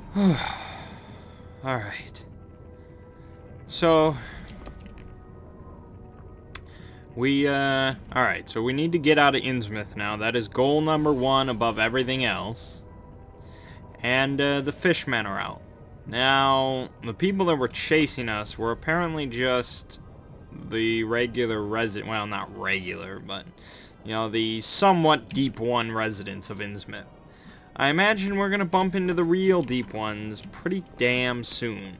Alright. So... Alright, so we need to get out of Innsmouth now. That is goal number 1 above everything else. And, the fishmen are out. Now, the people that were chasing us were apparently just the regular well, not regular, but, you know, the somewhat Deep 1 residents of Innsmouth. I imagine we're gonna bump into the real Deep Ones pretty damn soon.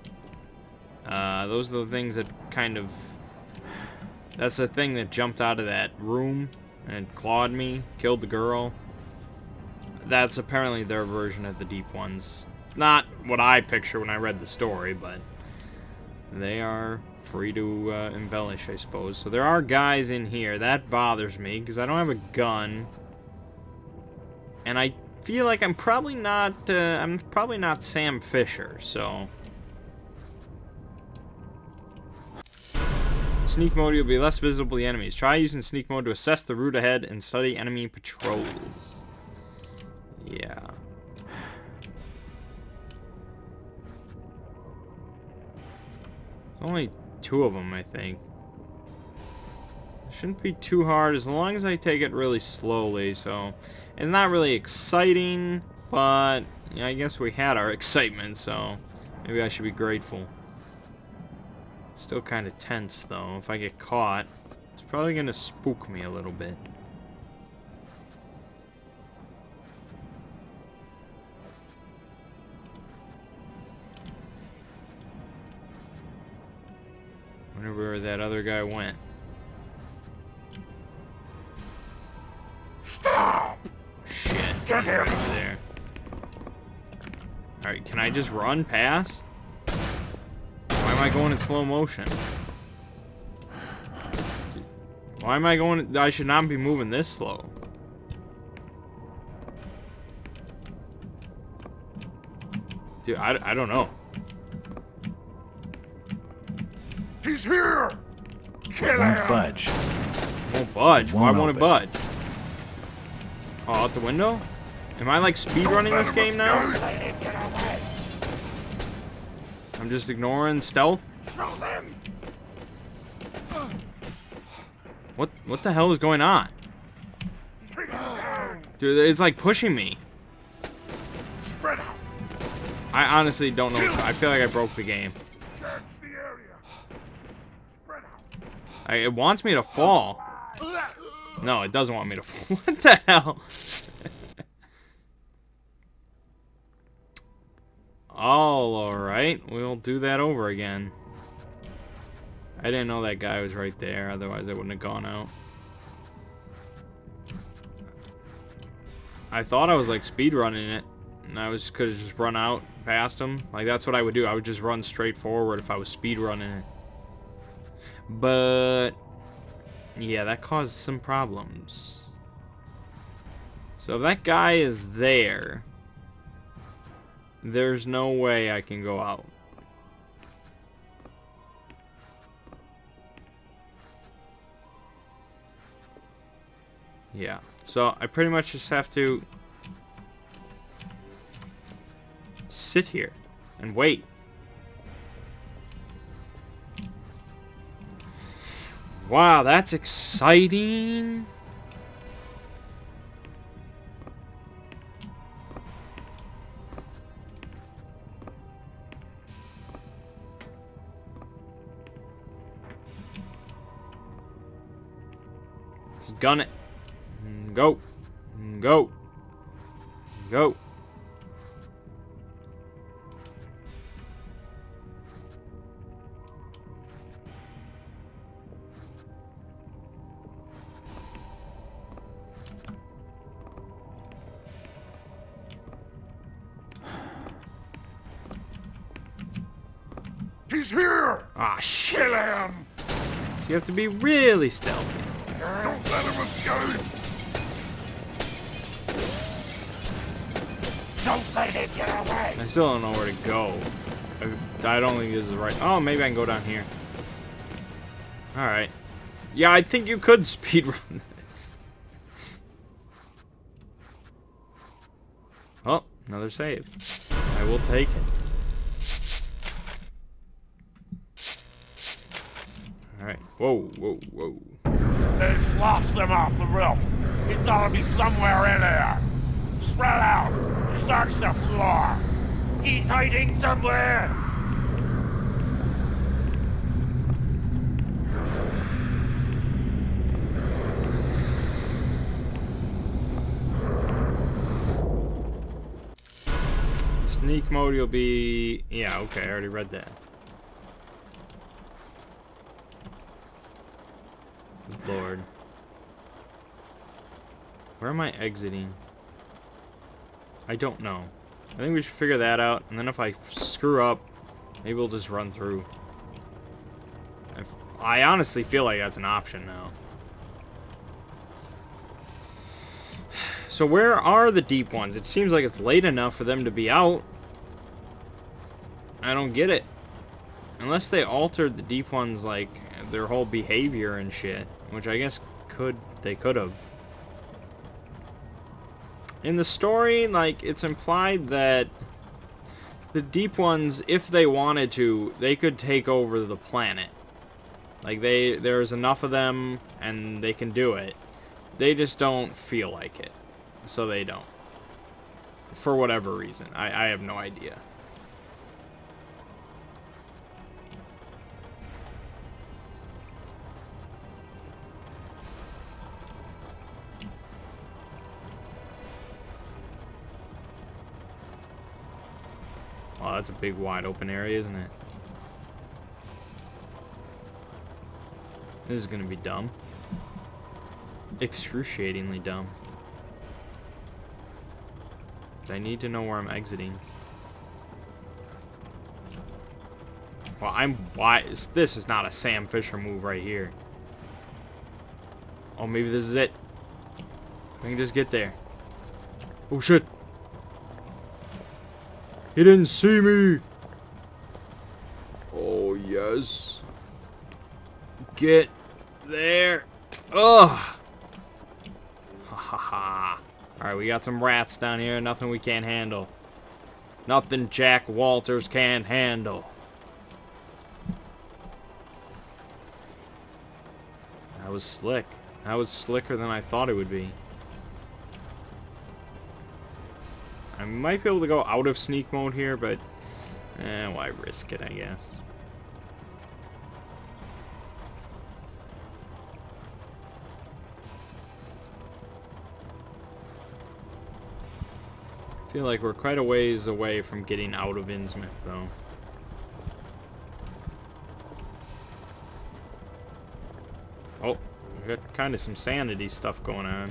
Those are the things that kind of... That's the thing that jumped out of that room and clawed me, killed the girl. That's apparently their version of the Deep Ones. Not what I picture when I read the story, but they are free to embellish, I suppose. So there are guys in here. That bothers me, because I don't have a gun. And I feel like I'm probably not Sam Fisher, so... Sneak mode, you'll be less visible to the enemies. Try using sneak mode to assess the route ahead and study enemy patrols. Yeah. Only 2 of them, I think. It shouldn't be too hard as long as I take it really slowly, so... It's not really exciting, but... Yeah, I guess we had our excitement, so... Maybe I should be grateful. Still kind of tense, though. If I get caught, it's probably going to spook me a little bit. Wonder where that other guy went. Stop! Shit. Get him! Right over there. Alright, can I just run past? Why am I going in slow motion? Why am I going... I should not be moving this slow. Dude, I don't know. He's here! Kill Won't him! budge. Won't budge. Why Won't won't it open. budge? Oh, out the window? Am I like speedrunning this game now? I'm just ignoring stealth? What the hell is going on? Dude, it's like pushing me. Spread out! I honestly don't know. I feel like I broke the game. Search the area! Spread out! It wants me to fall. No, it doesn't want me to fall. What the hell? Alright, we'll do that over again. I didn't know that guy was right there, otherwise I wouldn't have gone out. I thought I was like speedrunning it, and I could have just run out past him. Like that's what I would do. I would just run straight forward if I was speedrunning it. But yeah, that caused some problems. So if that guy is there, there's no way I can go out. Yeah, so I pretty much just have to sit here and wait. Wow, that's exciting. Let's gun it. Go. Go. Go. He's here! Ah, shit. Kill him! You have to be really stealthy. Don't let him escape! Don't let him get away! I still don't know where to go. I don't think this is right. Oh, maybe I can go down here. Alright. Yeah, I think you could speedrun this. Oh, another save. I will take it. Alright. Whoa, whoa, whoa. They've lost him off the roof. He's gotta be somewhere in there. Spread out. Search the floor. He's hiding somewhere. Sneak mode, you'll be... Yeah, okay, I already read that. Good Lord. Where am I exiting? I don't know. I think we should figure that out, and then if I screw up, maybe we'll just run through. I honestly feel like that's an option now. So where are the deep ones? It seems like it's late enough for them to be out. I don't get it. Unless they altered the deep ones, like, their whole behavior and shit. Which I guess they could have. In the story, like, it's implied that the deep ones, if they wanted to, they could take over the planet. Like, there's enough of them, and they can do it. They just don't feel like it. So they don't. For whatever reason. I have no idea. Oh, that's a big wide open area, isn't it? This is gonna be dumb. Excruciatingly dumb. I need to know where I'm exiting. Well, why? This is not a Sam Fisher move right here. Oh, maybe this is it. We can just get there. Oh, shit. He didn't see me. Oh, yes. Get there. Ugh. Ha ha ha. Alright, we got some rats down here. Nothing we can't handle. Nothing Jack Walters can't handle. That was slick. That was slicker than I thought it would be. I might be able to go out of sneak mode here, but why risk it, I guess. I feel like we're quite a ways away from getting out of Innsmouth, though. Oh, we got kind of some sanity stuff going on.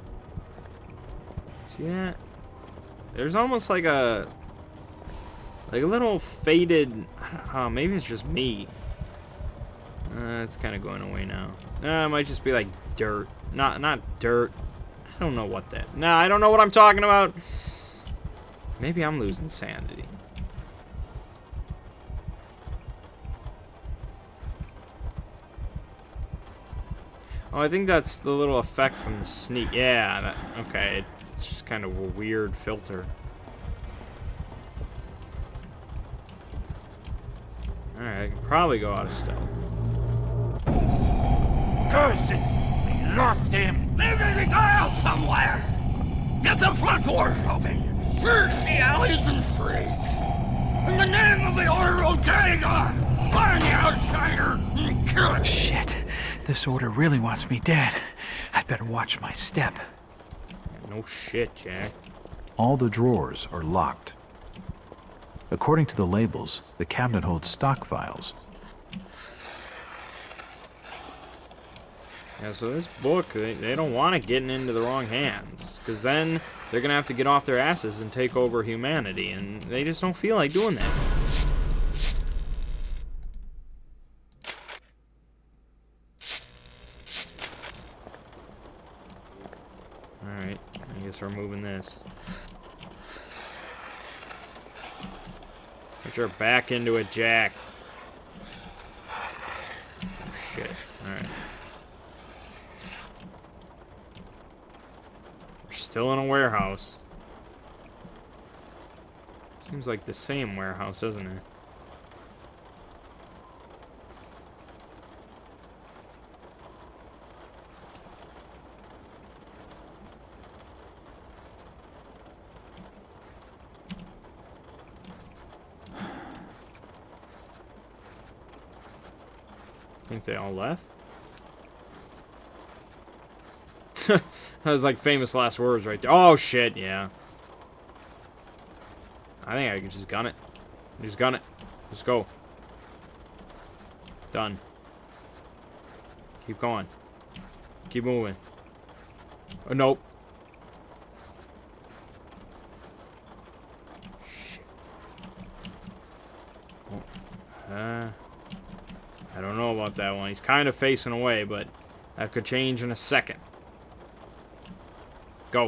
See that? There's almost like a little faded. Maybe it's just me. It's kind of going away now. It might just be like dirt. Not dirt. I don't know what that. Nah, I don't know what I'm talking about. Maybe I'm losing sanity. Oh, I think that's the little effect from the sneak. Yeah, okay. It's just kind of a weird filter. Alright, I can probably go out of stealth. Curses! We lost him! Maybe they got out somewhere! Get the front doors open! Search the alleys and streets! In the name of the Order of Dagon! Find the outsider and kill it! Shit. This order really wants me dead. I'd better watch my step. No shit, Jack. All the drawers are locked. According to the labels, the cabinet holds stock files. Yeah, so this book, they don't want it getting into the wrong hands. Because then they're going to have to get off their asses and take over humanity. And they just don't feel like doing that. Alright, I guess we're moving this. Put your back into it, Jack. Oh, shit. Alright. We're still in a warehouse. Seems like the same warehouse, doesn't it? Think they all left? That was like famous last words right there. Oh shit, yeah. I think I can just gun it. Just gun it. Just go. Done. Keep going. Keep moving. Oh, nope. Shit. Oh. I don't know about that one. He's kind of facing away, but that could change in a second. Go.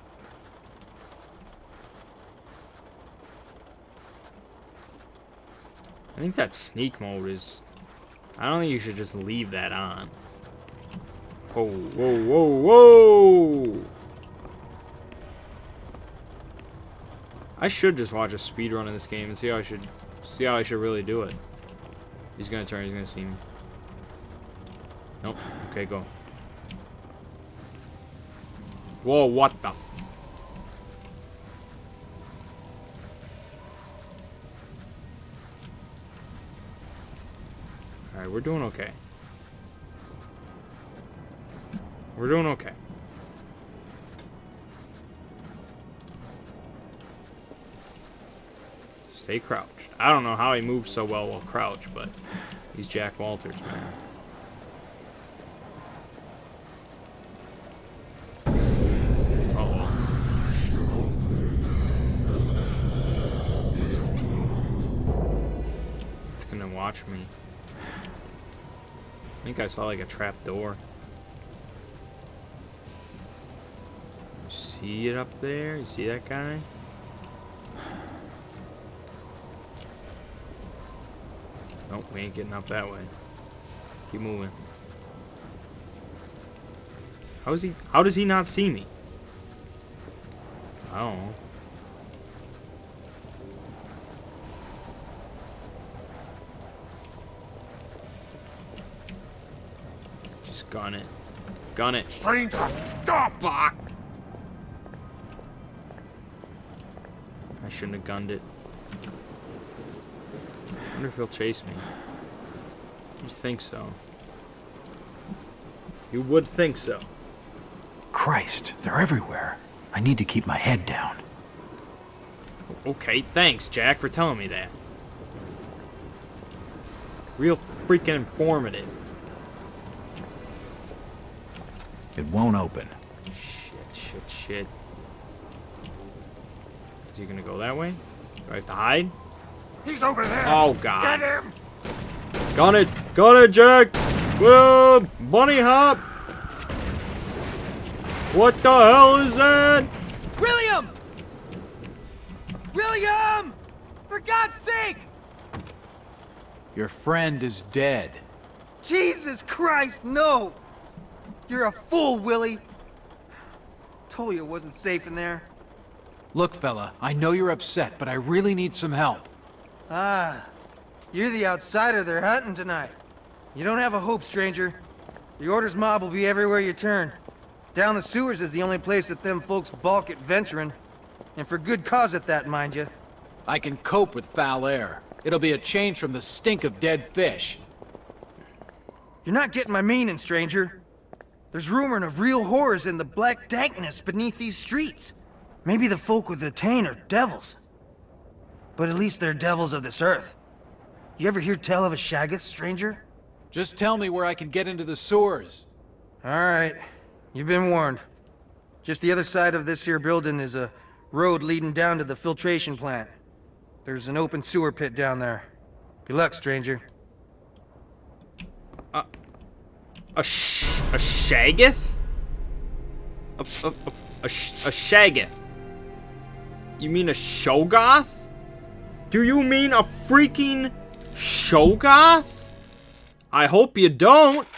I think that sneak mode is... I don't think you should just leave that on. Whoa, whoa, whoa, whoa! I should just watch a speedrun of this game and see how I should really do it. He's gonna turn, he's gonna see me. Nope. Okay, go. Whoa, what the... Alright, we're doing okay. We're doing okay. Stay crouched. I don't know how he moves so well while crouched, but he's Jack Walters, man. It's gonna watch me. I think I saw like a trap door. You see it up there? You see that guy? Nope, we ain't getting up that way. Keep moving. How does he not see me? I don't know. Just gun it. Gun it. Stranger, stop! Fuck! I shouldn't have gunned it. I wonder if he'll chase me. You think so? You would think so. Christ, they're everywhere. I need to keep my head down. Okay, thanks, Jack, for telling me that. Real freaking informative. It won't open. Shit. Is he gonna go that way? Do I have to hide? He's over there! Oh, God. Get him! Gun it! Gun it, Jack! Whoa! Bunny hop! What the hell is that? William! William! For God's sake! Your friend is dead. Jesus Christ, no! You're a fool, Willie. Told you it wasn't safe in there. Look, fella, I know you're upset, but I really need some help. Ah, you're the outsider they're hunting tonight. You don't have a hope, stranger. The Order's mob will be everywhere you turn. Down the sewers is the only place that them folks balk at venturing. And for good cause at that, mind you. I can cope with foul air. It'll be a change from the stink of dead fish. You're not getting my meaning, stranger. There's rumoring of real horrors in the black dankness beneath these streets. Maybe the folk with the Tain are devils. But at least they're devils of this earth. You ever hear tell of a Shaggoth, stranger? Just tell me where I can get into the sewers. Alright. You've been warned. Just the other side of this here building is a road leading down to the filtration plant. There's an open sewer pit down there. Good luck, stranger. A Shaggoth? A Shaggoth? You mean a Shoggoth? Do you mean a freaking Shoggoth? I hope you don't.